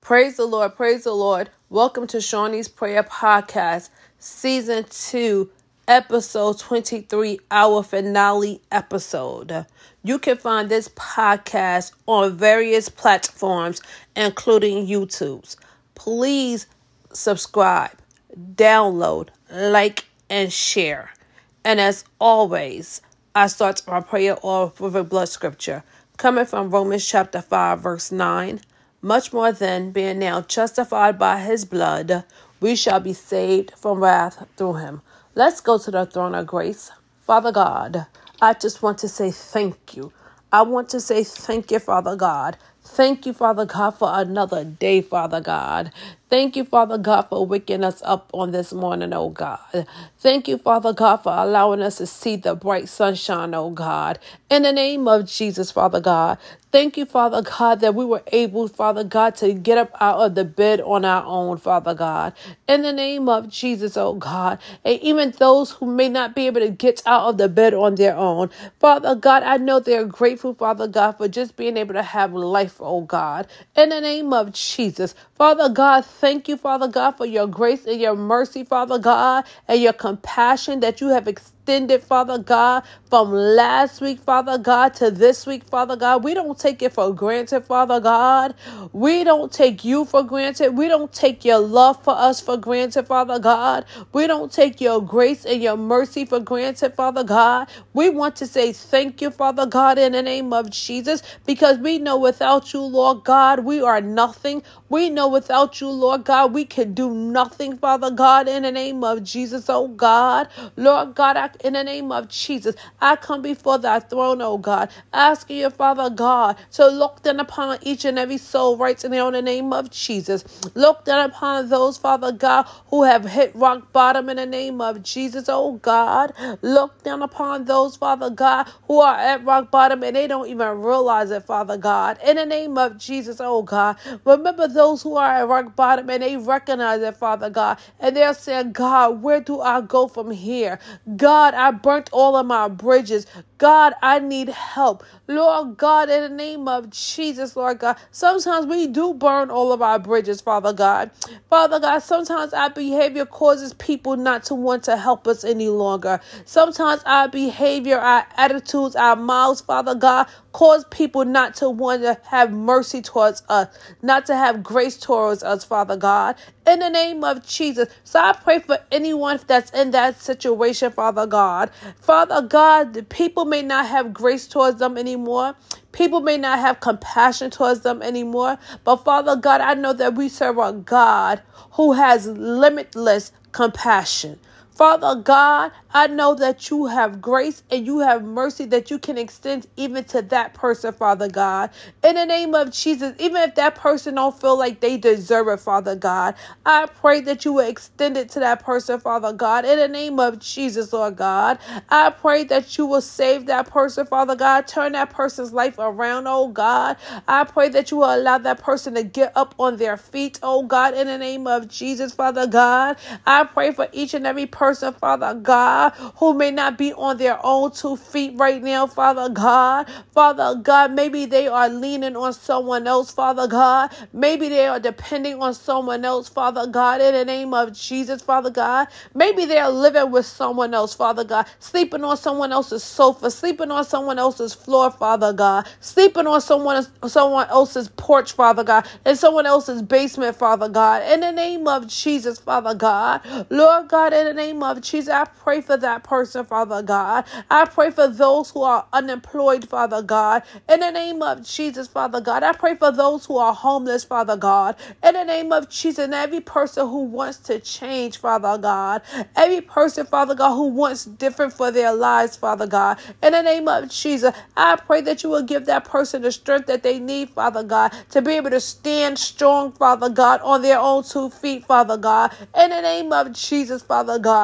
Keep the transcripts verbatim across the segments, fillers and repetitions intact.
Praise the Lord, praise the Lord. Welcome to Shawnee's Prayer Podcast, Season two, Episode twenty-three, our finale episode. You can find this podcast on various platforms, including YouTube's. Please subscribe, download, like, and share. And as always, I start my prayer off with a blood scripture, coming from Romans chapter five, verse nine. Much more than being now justified by his blood, we shall be saved from wrath through him. Let's go to the throne of grace. Father God, I just want to say thank you. I want to say thank you, Father God. Thank you, Father God, for another day, Father God. Thank you, Father God, for waking us up on this morning, oh God. Thank you, Father God, for allowing us to see the bright sunshine, oh God. In the name of Jesus, Father God. Thank you, Father God, that we were able, Father God, to get up out of the bed on our own, Father God. In the name of Jesus, oh God. And even those who may not be able to get out of the bed on their own, Father God, I know they're grateful, Father God, for just being able to have life, oh God. In the name of Jesus, Father God, thank you, Father God, for your grace and your mercy, Father God, and your compassion that you have extended, Father God, from last week, Father God, to this week, Father God. We don't take it for granted, Father God. We don't take you for granted. We don't take your love for us for granted, Father God. We don't take your grace and your mercy for granted, Father God. We want to say thank you, Father God, in the name of Jesus, because we know without you, Lord God, we are nothing. We know without you, Lord God, we can do nothing, Father God, in the name of Jesus, oh God. Lord God, I, in the name of Jesus, I come before thy throne, oh God, asking you, Father God, to look down upon each and every soul right now in the name of Jesus. Look down upon those, Father God, who have hit rock bottom in the name of Jesus, oh God. Look down upon those, Father God, who are at rock bottom and they don't even realize it, Father God. In the name of Jesus, oh God. Remember those who are at rock bottom and they recognize it, Father God, and they're saying, God, where do I go from here? God, I burnt all of my bridges. God, I need help. Lord God, in the name of Jesus, Lord God, sometimes we do burn all of our bridges, Father God. Father God, sometimes our behavior causes people not to want to help us any longer. Sometimes our behavior, our attitudes, our mouths, Father God, cause people not to want to have mercy towards us, not to have grace towards us, Father God. In the name of Jesus. So I pray for anyone that's in that situation, Father God. Father God, the people may not have grace towards them anymore. People may not have compassion towards them anymore. But Father God, I know that we serve a God who has limitless compassion. Father God, I know that you have grace and you have mercy that you can extend even to that person, Father God. In the name of Jesus, even if that person don't feel like they deserve it, Father God, I pray that you will extend it to that person, Father God. In the name of Jesus, Lord God, I pray that you will save that person, Father God. Turn that person's life around, oh God. I pray that you will allow that person to get up on their feet, oh God. In the name of Jesus, Father God, I pray for each and every person. Person, Father God, who may not be on their own two feet right now, Father God. Father God, maybe they are leaning on someone else, Father God. Maybe they are depending on someone else, Father God, in the name of Jesus, Father God. Maybe they are living with someone else, Father God, sleeping on someone else's sofa, sleeping on someone else's floor, Father God, sleeping on someone, someone else's porch, Father God, in someone else's basement, Father God. In the name of Jesus, Father God. Lord God, in the name of Jesus, I pray for that person, Father God. I pray for those who are unemployed, Father God. In the name of Jesus, Father God. I pray for those who are homeless, Father God. In the name of Jesus, and every person who wants to change, Father God. Every person, Father God, who wants different for their lives, Father God. In the name of Jesus, I pray that you will give that person the strength that they need, Father God, to be able to stand strong, Father God, on their own two feet, Father God. In the name of Jesus, Father God.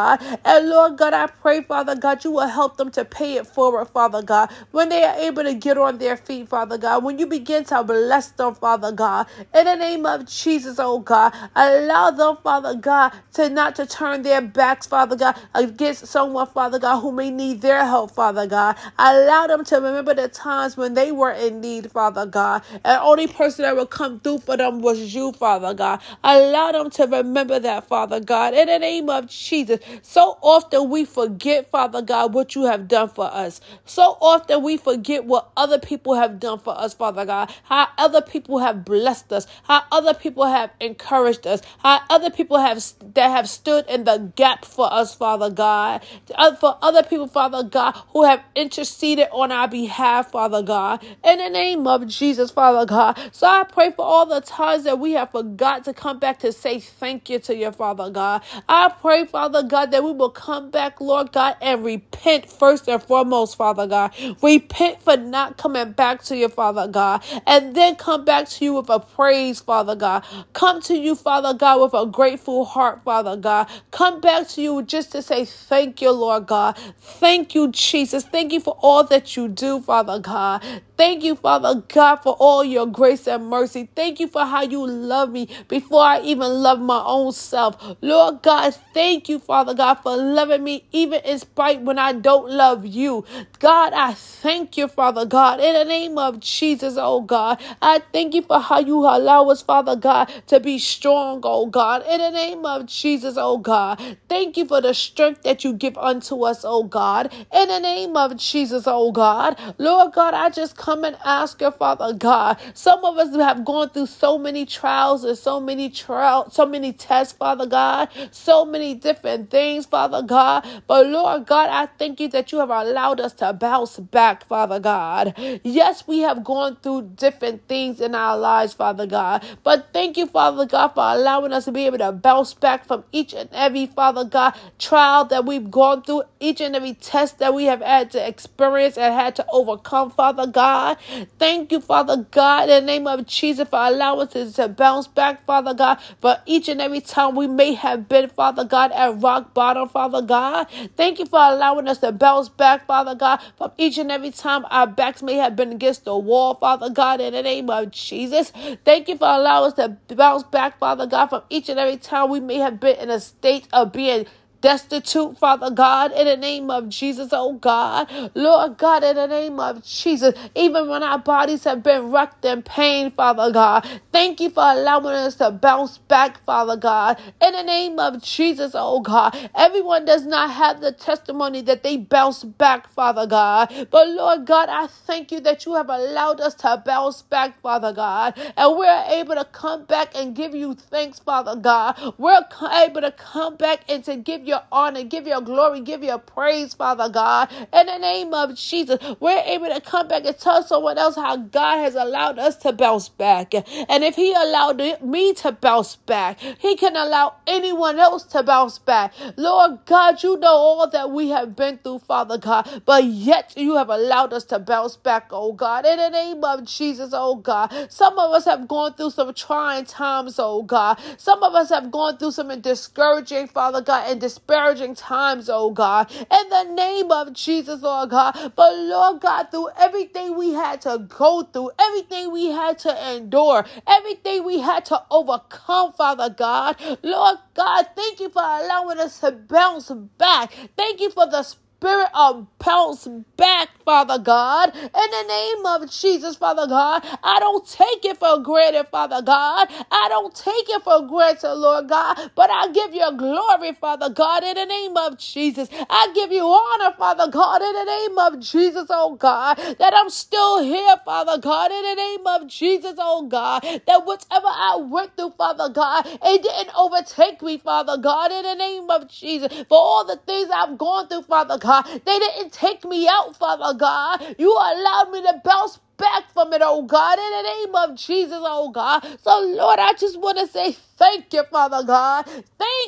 God. And Lord God, I pray, Father God, you will help them to pay it forward, Father God, when they are able to get on their feet, Father God, when you begin to bless them, Father God, in the name of Jesus, oh God, allow them, Father God, to not to turn their backs, Father God, against someone, Father God, who may need their help, Father God. Allow them to remember the times when they were in need, Father God, and only person that would come through for them was you, Father God. Allow them to remember that, Father God, in the name of Jesus. So often we forget, Father God, what you have done for us. So often we forget what other people have done for us, Father God, how other people have blessed us, how other people have encouraged us, how other people have that have stood in the gap for us, Father God, for other people, Father God, who have interceded on our behalf, Father God, in the name of Jesus, Father God. So I pray for all the times that we have forgot to come back to say thank you to your Father God. I pray, Father God, that we will come back, Lord God, and repent first and foremost, Father God. Repent for not coming back to your Father God, and then come back to you with a praise, Father God. Come to you, Father God, with a grateful heart, Father God. Come back to you just to say thank you, Lord God. Thank you, Jesus. Thank you for all that you do, Father God. Thank you, Father God, for all your grace and mercy. Thank you for how you love me before I even love my own self. Lord God, thank you, Father God, for loving me even in spite when I don't love you. God, I thank you, Father God, in the name of Jesus, oh God. I thank you for how you allow us, Father God, to be strong, oh God, in the name of Jesus, oh God. Thank you for the strength that you give unto us, oh God, in the name of Jesus, oh God. Lord God, I just come and ask you, Father God. Some of us have gone through so many trials and so many trials, so many tests, Father God, so many different things, Father God. But Lord God, I thank you that you have allowed us to bounce back, Father God. Yes, we have gone through different things in our lives, Father God. But thank you, Father God, for allowing us to be able to bounce back from each and every, Father God, trial that we've gone through, each and every test that we have had to experience and had to overcome, Father God. Thank you, Father God, in the name of Jesus, for allowing us to bounce back, Father God, for each and every time we may have been, Father God, at rock bottom, Father God. Thank you for allowing us to bounce back, Father God, from each and every time our backs may have been against the wall, Father God, in the name of Jesus. Thank you for allowing us to bounce back, Father God, from each and every time we may have been in a state of being destitute, Father God, in the name of Jesus, oh God. Lord God, in the name of Jesus, even when our bodies have been wrecked in pain, Father God, thank you for allowing us to bounce back, Father God, in the name of Jesus, oh God. Everyone does not have the testimony that they bounce back, Father God, but Lord God, I thank you that you have allowed us to bounce back, Father God, and we're able to come back and give you thanks, Father God. We're able to come back and to give you your honor, give your glory, give your praise, Father God. In the name of Jesus, we're able to come back and tell someone else how God has allowed us to bounce back. And if he allowed me to bounce back, he can allow anyone else to bounce back. Lord God, you know all that we have been through, Father God, but yet you have allowed us to bounce back, oh God. In the name of Jesus, oh God. Some of us have gone through some trying times, oh God. Some of us have gone through some discouraging, Father God, and discouraging disparaging times, oh God, in the name of Jesus, Lord God. But Lord God, through everything we had to go through, everything we had to endure, everything we had to overcome, Father God, Lord God, thank you for allowing us to bounce back. Thank you for the spirit of bounce back, Father God, in the name of Jesus, Father God. I don't take it for granted, Father God. I don't take it for granted, Lord God, but I give you glory, Father God, in the name of Jesus. I give you honor, Father God, in the name of Jesus, oh God, that I'm still here, Father God, in the name of Jesus, oh God, that whatever I went through, Father God, it didn't overtake me, Father God, in the name of Jesus. For all the things I've gone through, Father God, they didn't take me out, Father God. You allowed me to bounce back from it, oh God, in the name of Jesus, oh God. So, Lord, I just want to say thank you, Father God. Thank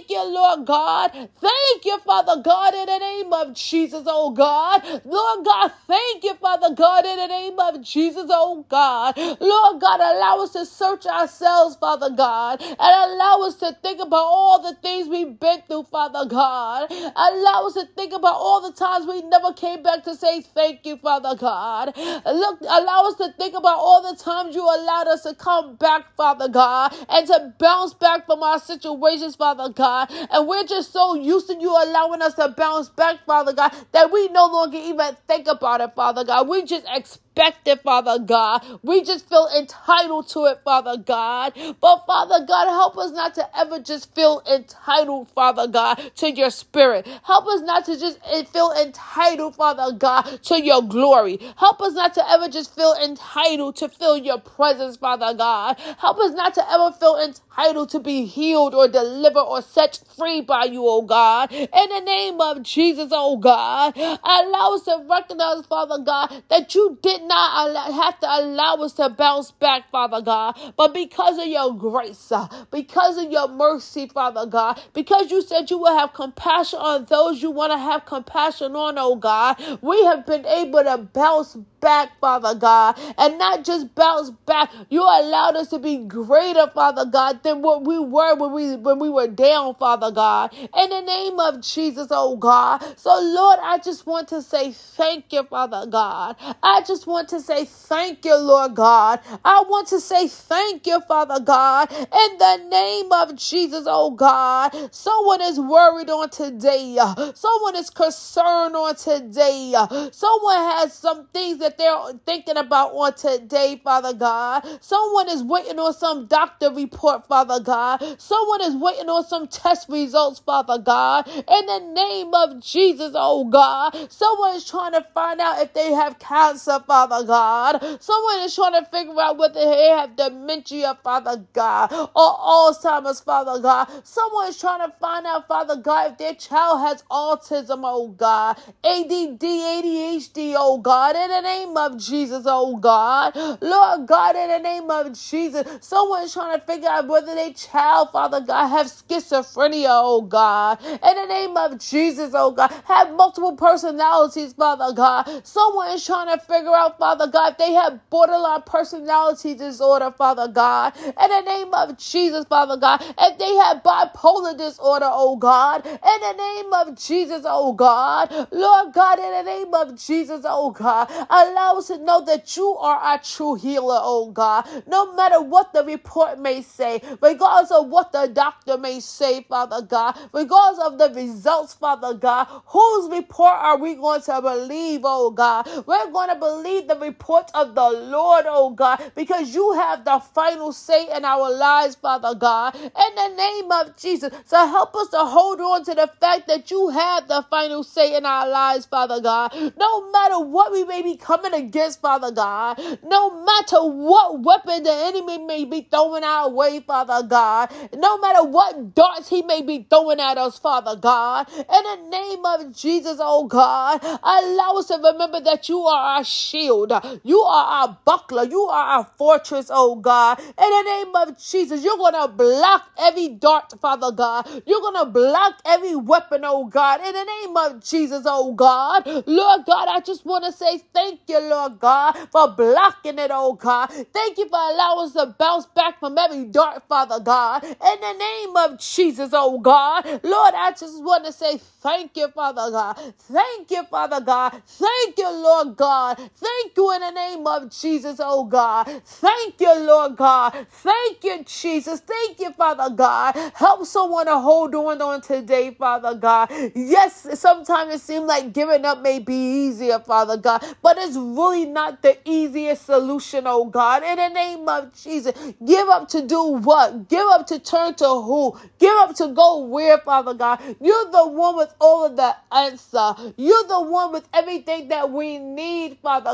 Thank you, Lord God. Thank you, Father God, in the name of Jesus, oh God. Lord God, thank you, Father God, in the name of Jesus, oh God. Lord God, allow us to search ourselves, Father God, and allow us to think about all the things we've been through, Father God. Allow us to think about all the times we never came back to say thank you, Father God. Look, allow us to think about all the times you allowed us to come back, Father God, and to bounce back from our situations, Father God. And we're just so used to you allowing us to bounce back, Father God, that we no longer even think about it, Father God. We just expect it, Father God. We just feel entitled to it, Father God. But Father God, help us not to ever just feel entitled, Father God, to your spirit. Help us not to just feel entitled, Father God, to your glory. Help us not to ever just feel entitled to feel your presence, Father God. Help us not to ever feel entitled to be healed or delivered or set free by you, oh God. In the name of Jesus, oh God, allow us to recognize, Father God, that you did not allow, have to allow us to bounce back, Father God, but because of your grace, uh, because of your mercy, Father God, because you said you will have compassion on those you want to have compassion on, oh God, we have been able to bounce back, Father God, and not just bounce back. You allowed us to be greater, Father God, than what we were when we when we were down, Father God. In the name of Jesus, oh God. So Lord, I just want to say thank you, Father God. I just want to say thank you, Lord God. I want to say thank you, Father God. In the name of Jesus, oh God. Someone is worried on today. Someone is concerned on today. Someone has some things that they're thinking about on today, Father God. Someone is waiting on some doctor report, Father God. Someone is waiting on some test results, Father God. In the name of Jesus, oh God. Someone is trying to find out if they have cancer, Father God. Someone is trying to figure out whether they have dementia, Father God, or Alzheimer's, Father God. Someone is trying to find out, Father God, if their child has autism, oh God, A D D, A D H D, oh God, in the name of Jesus, oh God. Lord God, in the name of Jesus, someone is trying to figure out whether their child, Father God, have schizophrenia, oh God. In the name of Jesus, oh God, have multiple personalities, Father God. Someone is trying to figure out, Father God, if they have borderline personality disorder, Father God. In the name of Jesus, Father God, if they have bipolar disorder, oh God. In the name of Jesus, oh God. Lord God, in the name of Jesus, oh God, allow us to know that you are our true healer, oh God. No matter what the report may say, regardless of what the doctor may say, Father God, regardless of the results, Father God, whose report are we going to believe, oh God? We're going to believe the report of the Lord, oh God, because you have the final say in our lives, Father God. In the name of Jesus, so help us to hold on to the fact that you have the final say in our lives, Father God. No matter what we may be coming against, Father God, no matter what weapon the enemy may be throwing our way, Father God, no matter what darts he may be throwing at us, Father God, in the name of Jesus, oh God, allow us to remember that you are our shield, you are our buckler, you are our fortress, oh God. In the name of Jesus, you're going to block every dart, Father God. You're going to block every weapon, oh God. In the name of Jesus, oh God. Lord God, I just want to say thank you, Lord God, for blocking it, oh God. Thank you for allowing us to bounce back from every dart, Father God. In the name of Jesus, oh God. Lord, I just want to say thank you, Father God. Thank you, Father God. Thank you, Lord God. Thank you in the name of Jesus, oh God. Thank you, Lord God. Thank you, Jesus. Thank you, Father God. Help someone to hold on on today, Father God. Yes, sometimes it seems like giving up may be easier, Father God, but it's really not the easiest solution, oh God. In the name of Jesus, give up to do what? Give up to turn to who? Give up to go where, Father God? You're the one with all of the answer. You're the one with everything that we need, Father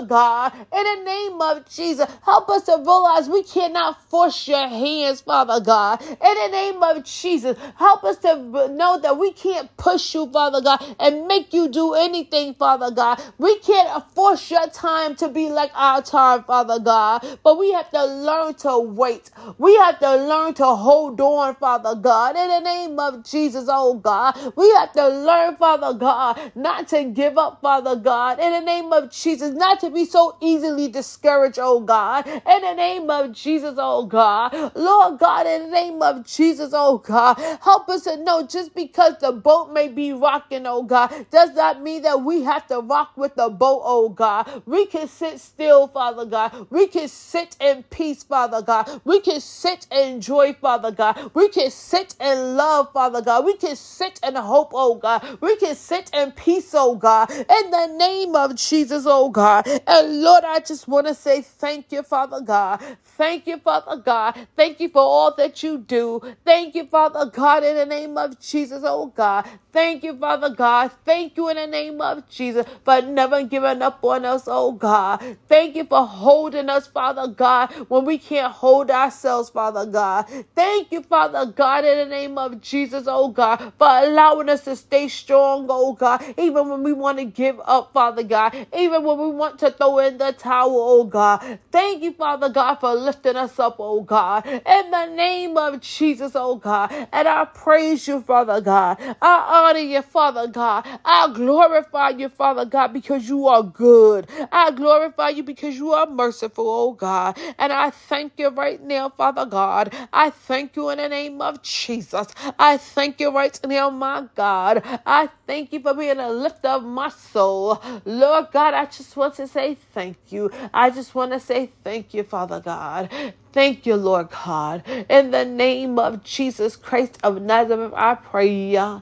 God. In the name of Jesus, help us to realize we cannot force your hands, Father God. In the name of Jesus, help us to know that we can't push you, Father God, and make you do anything, Father God. We can't force your time to be like our time, Father God, but we have to learn to wait. We have to learn to hold on, Father God. In the name of Jesus, oh God, we have to learn, Father God, not to give up, Father God. In the name of Jesus, not to be so easily discouraged, oh God. In the name of Jesus, oh God. Lord God, in the name of Jesus, oh God, help us to know just because the boat may be rocking, oh God, does not mean that we have to rock with the boat, oh God. We can sit still, Father God. We can sit in peace, Father God. We can sit in joy, Father God. We can sit in love, Father God. We can sit in hope, oh God. We can sit in peace, oh God. In the name of Jesus, oh God. And Lord, I just want to say thank you, Father God. Thank you, Father God. Thank you for all that you do. Thank you, Father God, in the name of Jesus, oh God. Thank you, Father God. Thank you in the name of Jesus for never giving up on us, oh God. Thank you for holding us, Father God, when we can't hold ourselves, Father God. Thank you, Father God, in the name of Jesus, oh God, for allowing us to stay strong, oh God, even when we want to give up, Father God, even when we want to throw in the towel, oh God. Thank you, Father God, for lifting us up, oh God, in the name of Jesus, oh God. And I praise you, Father God. I honor you, Father God. I glorify you, Father God, because you are good. I glorify you because you are merciful, oh God. And I thank you right now, Father God. I thank you in the name of Jesus. I thank you right now, my God. I thank you for being a lift of my soul. Lord God, I just want to say thank you. I just want to say thank you, Father God. Thank you, Lord God. In the name of Jesus Christ of Nazareth, I pray.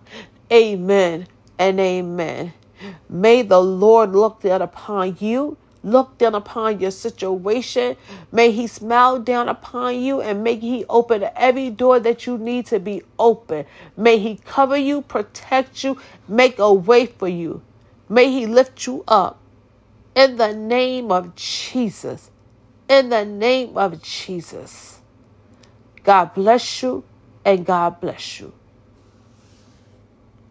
Amen and amen. May the Lord look down upon you, look down upon your situation. May he smile down upon you and may he open every door that you need to be open. May he cover you, protect you, make a way for you. May he lift you up. In the name of Jesus. In the name of Jesus. God bless you and God bless you.